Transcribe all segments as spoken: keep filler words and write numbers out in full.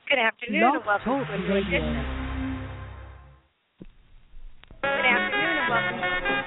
Good afternoon Blog and welcome Talk to a new Radio. edition. Good afternoon and welcome.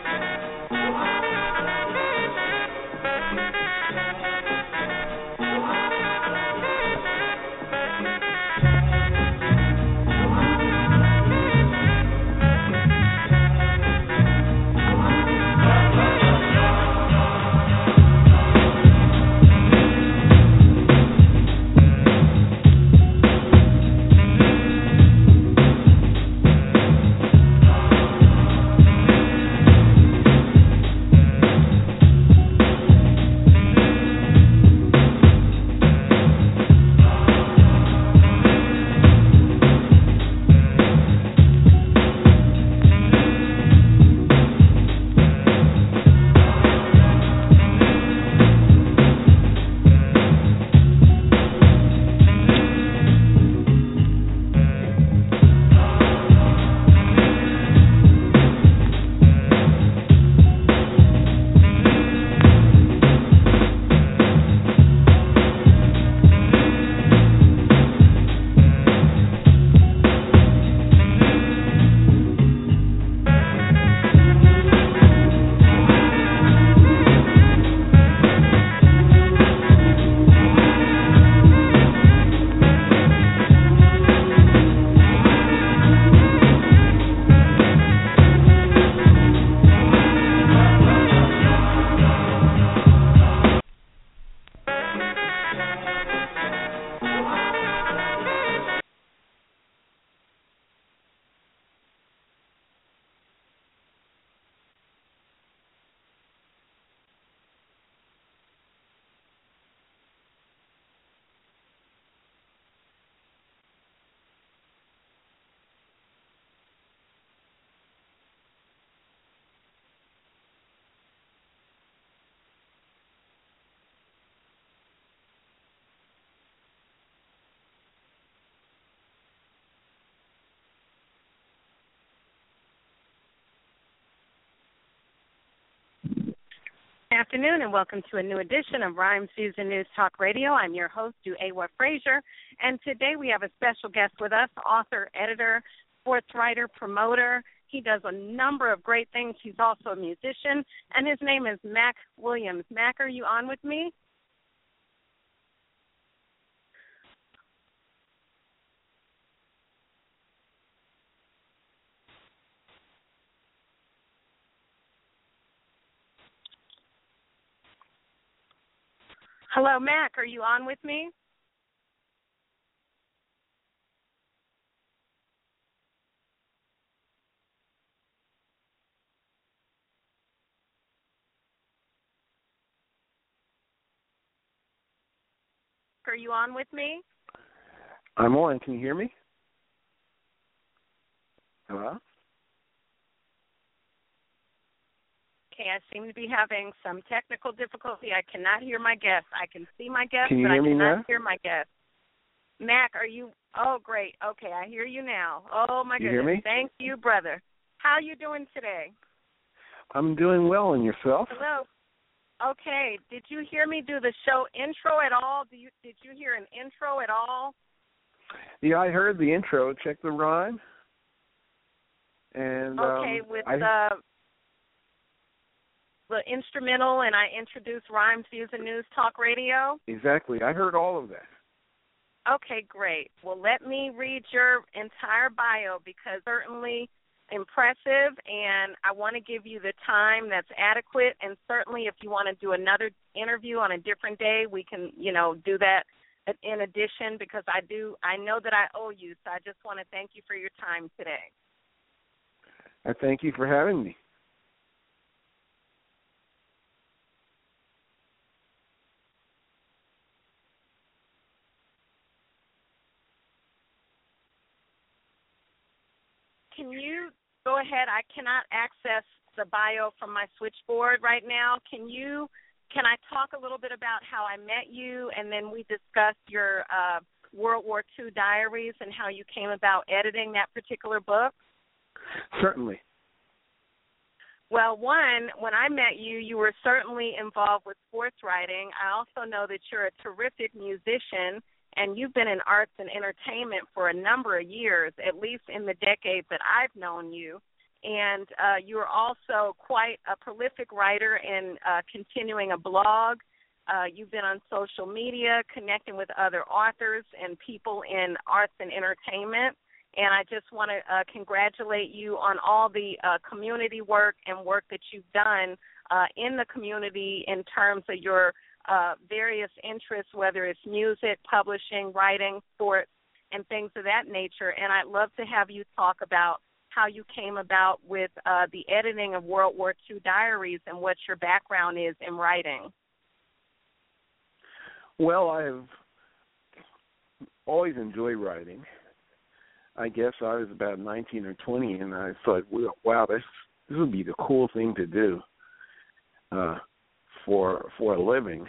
Good afternoon and welcome to a new edition of Rhymes, Views, and News Talk Radio. I'm your host, Duawa Frazier, and today we have a special guest with us, author, editor, sports writer, promoter. He does a number of great things. He's also a musician, and his name is Mac Williams. Mac, are you on with me? Hello, Mac, are you on with me? Are you on with me? I'm on. Can you hear me? Hello? Okay, I seem to be having some technical difficulty. I cannot hear my guest. I can see my guest, Can you but hear I me cannot now? hear my guest. Mac, are you? Oh, great. Okay, I hear you now. Oh, my You goodness. hear me? Thank you, brother. How are you doing today? I'm doing well, and yourself? Hello. Okay, did you hear me do the show intro at all? Do you Did you hear an intro at all? Yeah, I heard the intro. Check the rhyme. And Okay, um, with I, the the instrumental, and I introduced Rhymes, Views, and News Talk Radio. exactly. I heard all of that. Okay, great. Well, let me read your entire bio because certainly impressive, and I want to give you the time that's adequate. And certainly, if you want to do another interview on a different day, we can, you know, do that in addition because I do. I know that I owe you, so I just want to thank you for your time today. I thank you for having me. Can you go ahead? I cannot access the bio from my switchboard right now. Can you? Can I talk a little bit about how I met you, and then we discuss your uh, World War Two diaries and how you came about editing that particular book? Certainly. Well, one, when I met you, you were certainly involved with sports writing. I also know that you're a terrific musician, and you've been in arts and entertainment for a number of years, at least in the decades that I've known you. And uh, you're also quite a prolific writer and uh, continuing a blog. Uh, you've been on social media, connecting with other authors and people in arts and entertainment. And I just want to uh, congratulate you on all the uh, community work and work that you've done uh, in the community in terms of your uh, various interests, whether it's music, publishing, writing, sports, and things of that nature. And I'd love to have you talk about how you came about with uh, the editing of World War Two diaries and what your background is in writing. Well, I've always enjoyed writing. I guess I was about nineteen or twenty, and I thought, wow, this this would be the cool thing to do uh, for for a living.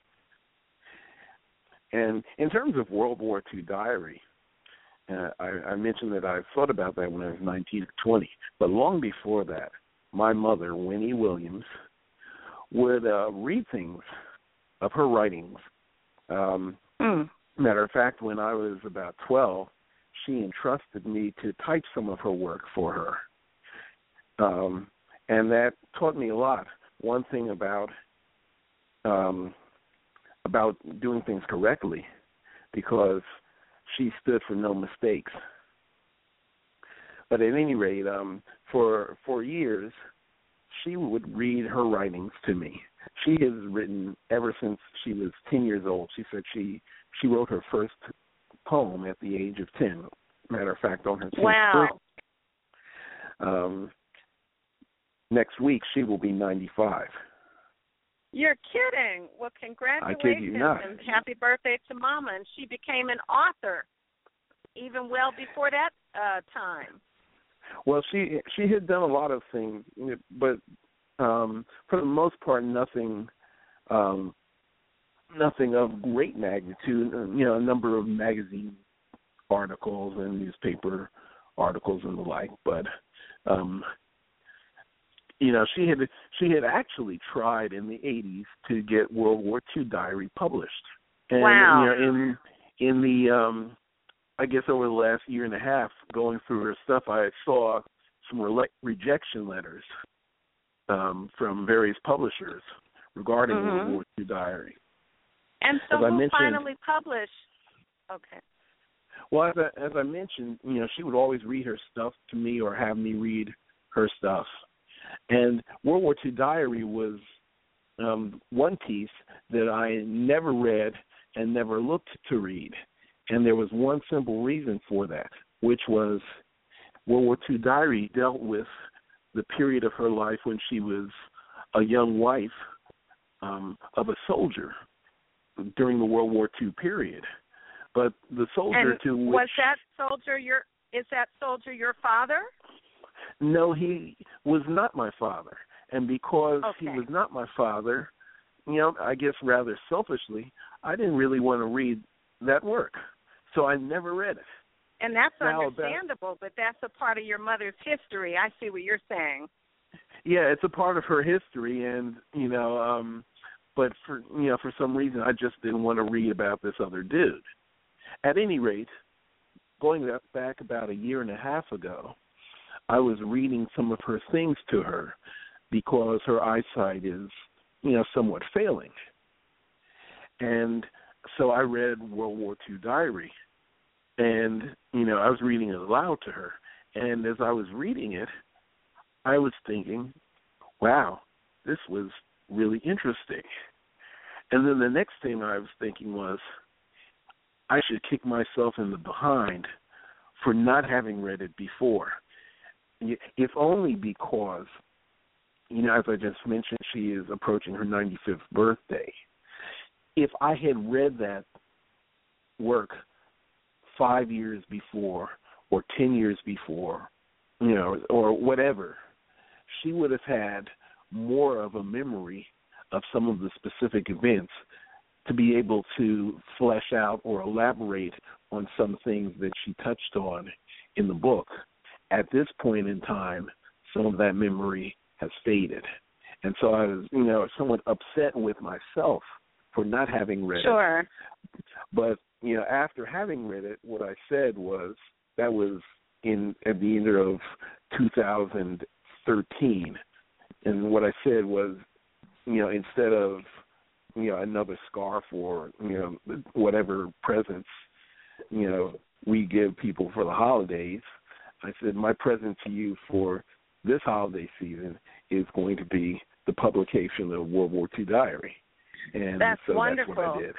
And in terms of World War Two diary, uh, I, I mentioned that I thought about that when I was nineteen or twenty. But long before that, my mother, Winnie Williams, would uh, read things of her writings. Um, mm. Matter of fact, when I was about twelve, she entrusted me to type some of her work for her. Um, and that taught me a lot. One thing about um, about doing things correctly, because she stood for no mistakes. But at any rate, um, for for years, she would read her writings to me. She has written ever since she was ten years old. She said she, she wrote her first poem at the age of ten. Matter of fact, on her tenth wow. birthday. Um, next week, she will be ninety-five. You're kidding. Well, congratulations. I kid you not. And happy birthday to Mama. And she became an author even well before that uh, time. Well, she she had done a lot of things, but um, for the most part, nothing um, nothing of great magnitude. You know, a number of magazine articles and newspaper articles and the like. But um, you know, she had she had actually tried in the eighties to get World War Two diary published. And, wow. You know, in in the um, I guess over the last year and a half, going through her stuff, I saw some re- rejection letters um, from various publishers regarding mm-hmm. World War Two diary. And so, as who finally published? Okay. Well, as I, as I mentioned, you know, she would always read her stuff to me or have me read her stuff. And World War Two diary was um, one piece that I never read and never looked to read. And there was one simple reason for that, which was World War Two diary dealt with the period of her life when she was a young wife um, of a soldier during the World War Two period. But the soldier and to which... was that soldier your, is that soldier your father? No, he was not my father. And because okay. he was not my father, you know, I guess rather selfishly, I didn't really want to read that work. So I never read it. And that's now, understandable, but that's a part of your mother's history. I see what you're saying. Yeah, it's a part of her history, and, you know, um, but for, you know, for some reason I just didn't want to read about this other dude. At any rate, going back about a year and a half ago, I was reading some of her things to her because her eyesight is, you know, somewhat failing. And so I read World War Two diary. And, you know, I was reading it aloud to her. And as I was reading it, I was thinking, wow, this was really interesting. And then the next thing I was thinking was, I should kick myself in the behind for not having read it before. If only because, you know, as I just mentioned, she is approaching her ninety-fifth birthday. If I had read that work five years before or ten years before, you know, or whatever, she would have had more of a memory of some of the specific events to be able to flesh out or elaborate on some things that she touched on in the book. At this point in time, some of that memory has faded. And so I was, you know, somewhat upset with myself for not having read sure. it. But, you know, after having read it, what I said was that was in at the end of two thousand thirteen, and what I said was, you know, instead of, you know, another scarf or, you know, whatever presents, you know, we give people for the holidays, I said my present to you for this holiday season is going to be the publication of World War Two Diary. And that's so wonderful. That's what I did.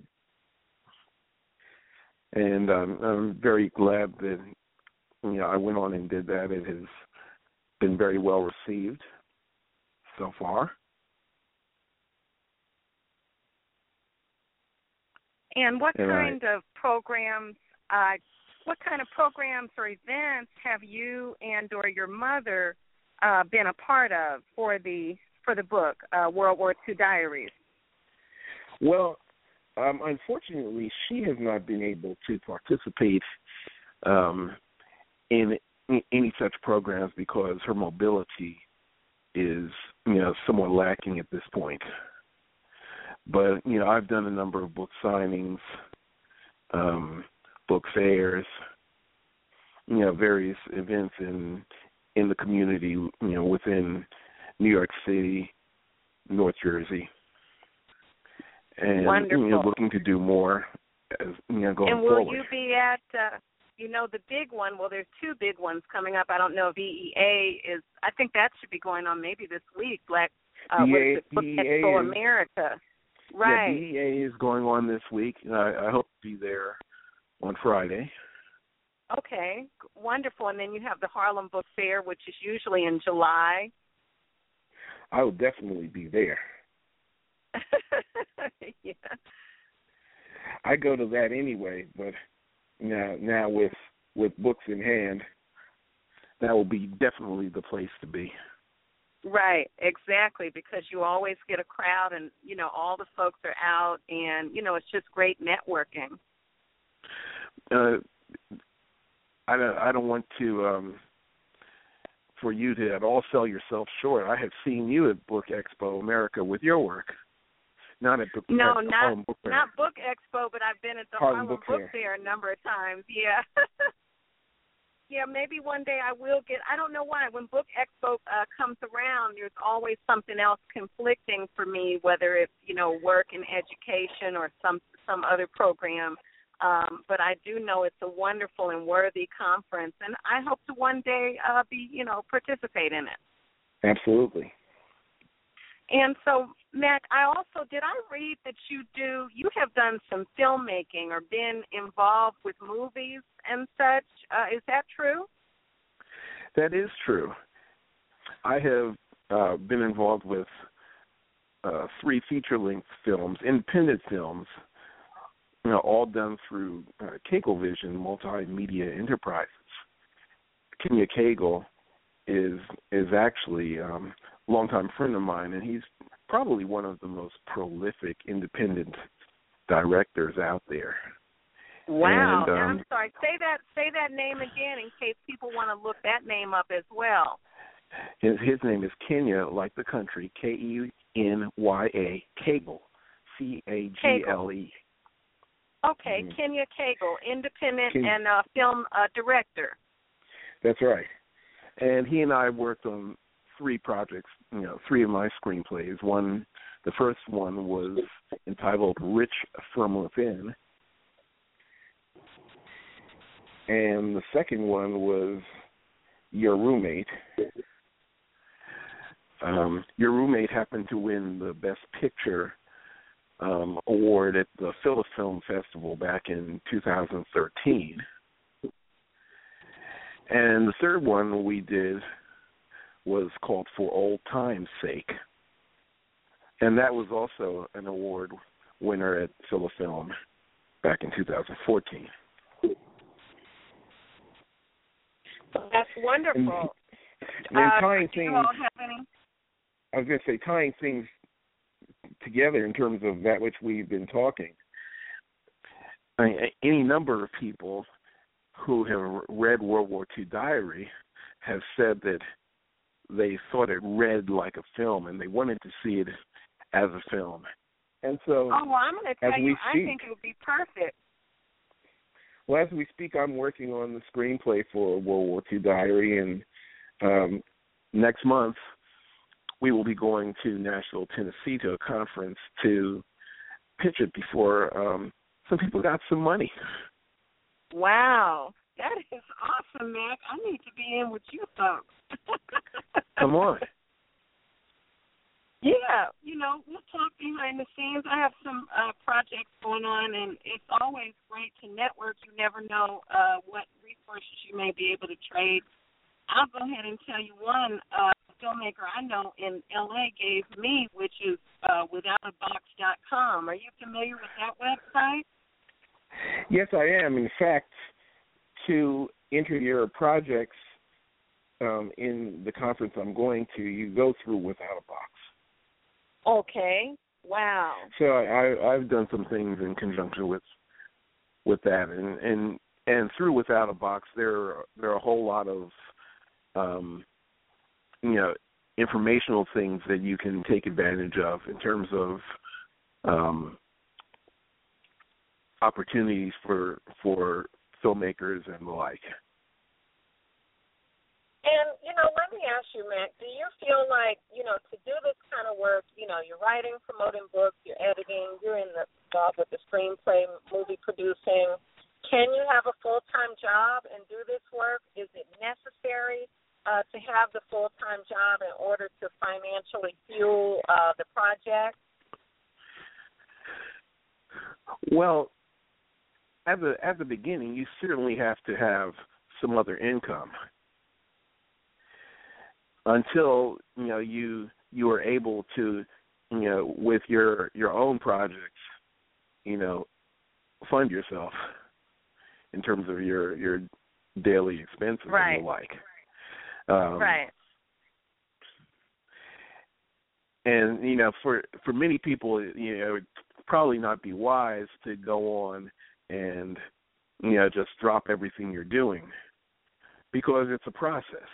And um, I'm very glad that, you know, I went on and did that. It has been very well received so far. And what and kind I, of programs, uh, what kind of programs or events have you and or your mother uh, been a part of for the for the book, uh, World War Two Diaries? Well, um, unfortunately, she has not been able to participate um, in, in any such programs because her mobility is, you know, somewhat lacking at this point. But, you know, I've done a number of book signings, um, book fairs, you know, various events in in the community, you know, within New York City, North Jersey. And, Wonderful. you know, looking to do more as, you know, going and will forward. you be at, uh, you know, the big one? Well, there's two big ones coming up. I don't know if E E A is, I think that should be going on maybe this week, Black, uh, what is it, Book Expo America. Right. Yeah, B E A is going on this week. I, I hope to be there on Friday. Okay, wonderful. And then you have the Harlem Book Fair, which is usually in July. I will definitely be there. Yeah. I go to that anyway, but now now with with books in hand, that will be definitely the place to be. Right, exactly, because you always get a crowd and, you know, all the folks are out and, you know, it's just great networking. Uh, I don't, I don't want to, um, for you to at all sell yourself short. I have seen you at Book Expo America with your work. Not at Book No, at not Harlem Book Fair. not Book Expo, but I've been at the Harlem Harlem Book Book Fair. Fair a number of times, yeah. Yeah, maybe one day I will get, I don't know why, when Book Expo uh, comes around, there's always something else conflicting for me, whether it's, you know, work and education or some some other program. Um, but I do know it's a wonderful and worthy conference, and I hope to one day uh, be, you know, participate in it. Absolutely. And so, Mac, I also, did I read that you do, you have done some filmmaking or been involved with movies and such. Uh, is that true? That is true. I have uh, been involved with uh, three feature-length films, independent films, you know, all done through uh, Cablevision Multimedia Enterprises. Kenya Cagle is is actually um, a longtime friend of mine, and he's probably one of the most prolific independent directors out there. Wow. And, um, I'm sorry. Say that say that name again in case people want to look that name up as well. His, his name is Kenya, like the country, K E N Y A, Cagle, C A G L E. Okay, Mm-hmm. Kenya Cagle, independent Kenya. and uh, film uh, director. That's right. And he and I worked on three projects, you know, three of my screenplays. One, the first one was entitled Rich from Within. And the second one was Your Roommate. Um, Your Roommate happened to win the Best Picture um, award at the Philly Film Festival back in two thousand thirteen. And the third one we did was called For Old Time's Sake. And that was also an award winner at Philifilm back in two thousand fourteen. That's wonderful. And, and uh, tying do you things, all have any? I was going to say, tying things together in terms of that which we've been talking, I mean, any number of people who have read World War Two Diary have said that they thought it read like a film and they wanted to see it as a film. And so, oh, well, I'm going to tell as you, we I speak, think it would be perfect. Well, as we speak, I'm working on the screenplay for World War Two Diary, and um, next month we will be going to Nashville, Tennessee, to a conference to pitch it before um, some people got some money. Wow. That is awesome, Mac. I need to be in with you folks. Come on. Yeah, you know, we'll talk behind the scenes. I have some uh, projects going on, and it's always great to network. You never know uh, what resources you may be able to trade. I'll go ahead and tell you one uh, filmmaker I know in L A gave me, which is uh, without a box dot com. Are you familiar with that website? Yes, I am. In fact, to enter your projects um, in the conference I'm going to, you go through Without a Box. Okay. Wow. So I, I've done some things in conjunction with with that, and and, and through Without a Box, there there are a whole lot of um, you know informational things that you can take advantage of in terms of um, opportunities for for filmmakers and the like. And, you know, let me ask you, Mac, do you feel like, you know, to do this kind of work, you know, you're writing, promoting books, you're editing, you're in the job with the screenplay, movie producing, can you have a full-time job and do this work? Is it necessary uh, to have the full-time job in order to financially fuel uh, the project? Well, at the, at the beginning, you certainly have to have some other income. Until you know you you are able to, you know, with your your own projects, you know, fund yourself in terms of your your daily expenses right. and the like. Um, right. And you know, for for many people, you know, it would probably not be wise to go on and you know just drop everything you're doing, because it's a process.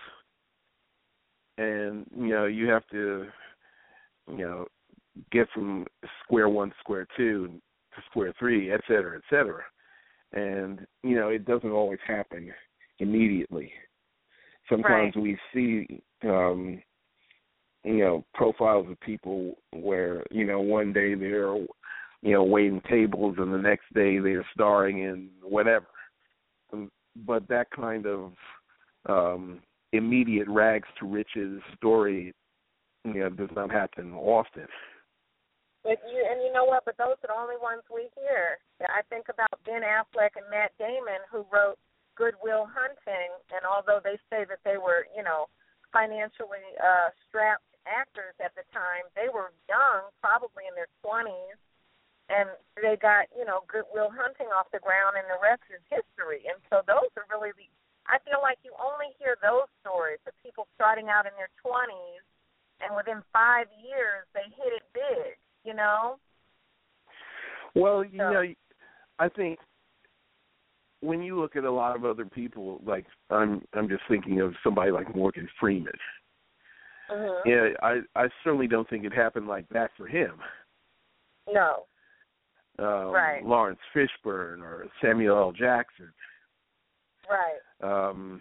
And, you know, you have to, you know, get from square one to square two to square three, et cetera, et cetera. And, you know, it doesn't always happen immediately. Sometimes right. we see, um, you know, profiles of people where, you know, one day they're, you know, waiting tables and the next day they're starring in whatever. But that kind of um immediate rags to riches story, you know, does not happen often. But you and you know what? But those are the only ones we hear. I think about Ben Affleck and Matt Damon, who wrote Good Will Hunting, and although they say that they were, you know, financially uh, strapped actors at the time, they were young, probably in their twenties, and they got, you know, Good Will Hunting off the ground, and the rest is history. And so those are really the I feel like you only hear those stories of people starting out in their twenties, and within five years they hit it big, you know? Well, you so. know, I think when you look at a lot of other people, like I'm I'm just thinking of somebody like Morgan Freeman. Mm-hmm. Yeah, I, I certainly don't think it happened like that for him. No. Um, right. Lawrence Fishburne or Samuel L. Jackson. Right. Um,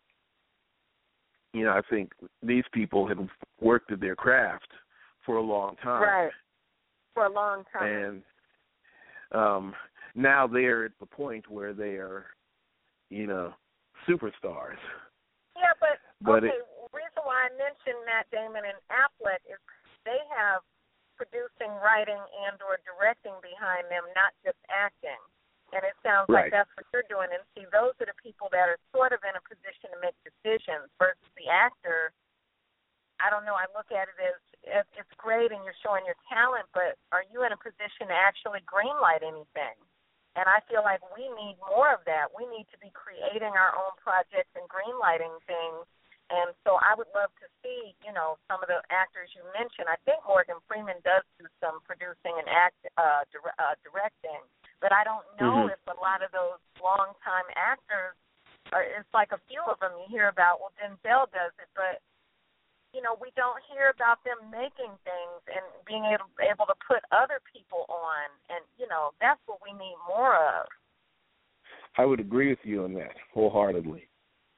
you know, I think these people have worked at their craft for a long time. Right. For a long time. And um, now they're at the point where they are, you know, superstars. Yeah, but, but okay, it, the reason why I mentioned Matt Damon and Affleck is they have producing, writing, and or directing behind them, not just acting. And it sounds right. like that's what you're doing. And see, those are the people that are sort of in a position to make decisions versus the actor. I don't know. I look at it as, as it's great and you're showing your talent, but are you in a position to actually greenlight anything? And I feel like we need more of that. We need to be creating our own projects and greenlighting things. And so I would love to see, you know, some of the actors you mentioned. I think Morgan Freeman does do some producing and act uh, dire- uh, directing. But I don't know mm-hmm. if a lot of those long-time actors, are, it's like a few of them you hear about, well, Denzel does it, but, you know, we don't hear about them making things and being able, able to put other people on. And, you know, that's what we need more of. I would agree with you on that wholeheartedly.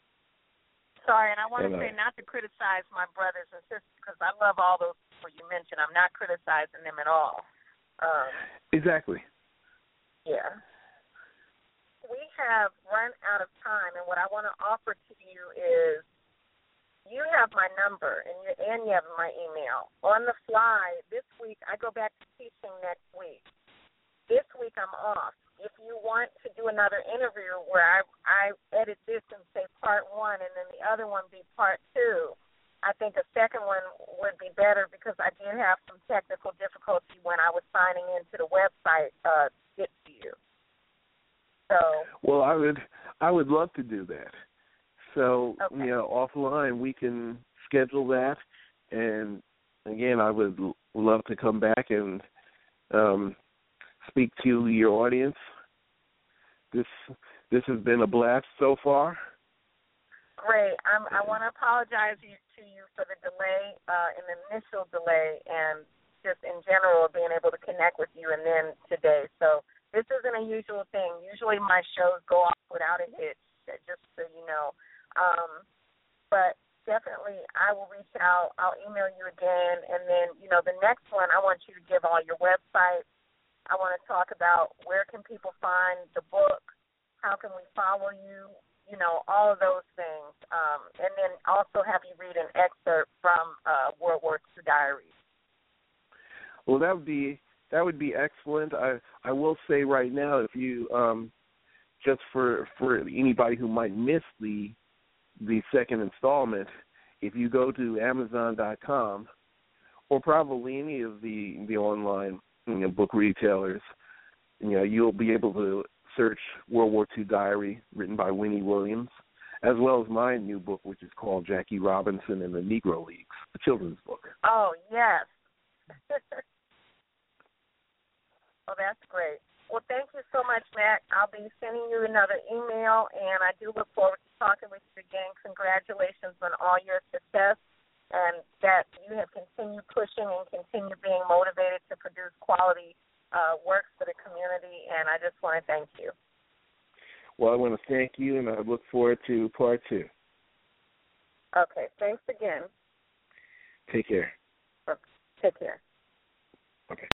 Sorry, and I want to and, say uh, not to criticize my brothers and sisters because I love all those people you mentioned. I'm not criticizing them at all. Um, exactly. Yeah. We have run out of time, and what I want to offer to you is you have my number and you, and you have my email. On the fly, this week, I go back to teaching next week. This week I'm off. If you want to do another interview where I, I edit this and say part one and then the other one be part two, I think a second one would be better because I did have some technical difficulty when I was signing into the website uh, to get to you. So, well, I would I would love to do that. So, okay. you know, offline we can schedule that. And again, I would l- love to come back and um, speak to your audience. This this has been a blast so far. Great. I'm, I want to apologize you, to you for the delay, uh, an initial delay, and just in general being able to connect with you and then today. So this isn't a usual thing. Usually my shows go off without a hitch, just so you know. Um, but definitely I will reach out. I'll email you again. And then, you know, the next one I want you to give all your websites. I want to talk about where can people find the book, how can we follow you, you know, all of those things. Um, and then also have you read an excerpt from uh, World War Two Diaries. Well, that would be that would be excellent. I I will say right now, if you um, just for for anybody who might miss the the second installment, if you go to Amazon dot com or probably any of the the online you know, book retailers, you know, you'll be able to search World War Two Diary, written by Winnie Williams, as well as my new book, which is called Jackie Robinson and the Negro Leagues, a children's book. Oh, yes. Well, that's great. Well, thank you so much, Matt. I'll be sending you another email, and I do look forward to talking with you again. Congratulations on all your success, and that you have continued pushing and continue being motivated to produce quality uh, works for the community, and I just want to thank you. Well, I want to thank you, and I look forward to part two. Okay, thanks again. Take care. Take care.